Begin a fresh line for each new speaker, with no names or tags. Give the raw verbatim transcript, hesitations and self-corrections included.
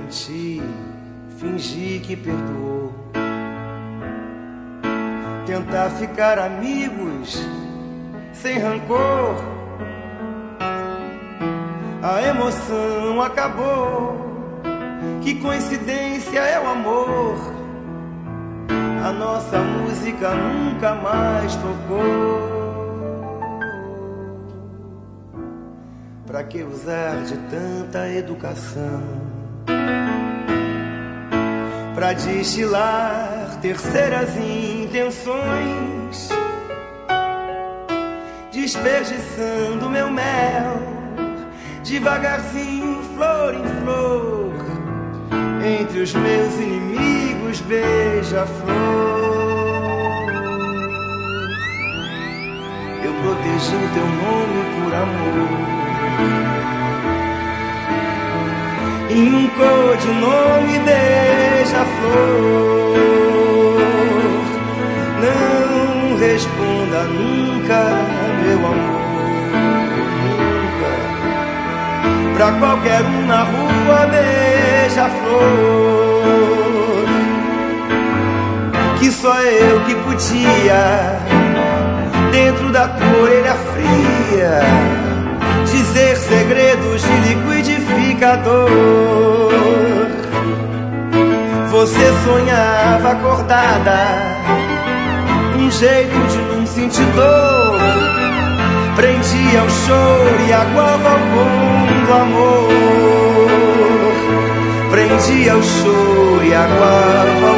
mentir, fingir que perdoou, tentar ficar amigos sem rancor. A emoção acabou, que coincidência é o amor. A nossa música nunca mais tocou. Pra que usar de tanta educação pra destilar terceiras intenções, desperdiçando meu mel devagarzinho, flor em flor, entre os meus inimigos, beija-flor. Eu protegi o teu nome por amor em um codinome, beija-flor. Não responda nunca, meu amor, nunca, pra qualquer um na rua, beija-flor, que só eu que podia, dentro da tua orelha fria, dizer segredos de liquidificador. Você sonhava acordada, um jeito de não sentir dor, prendia o choro e aguava o bom do amor. Prendia o choro e aguava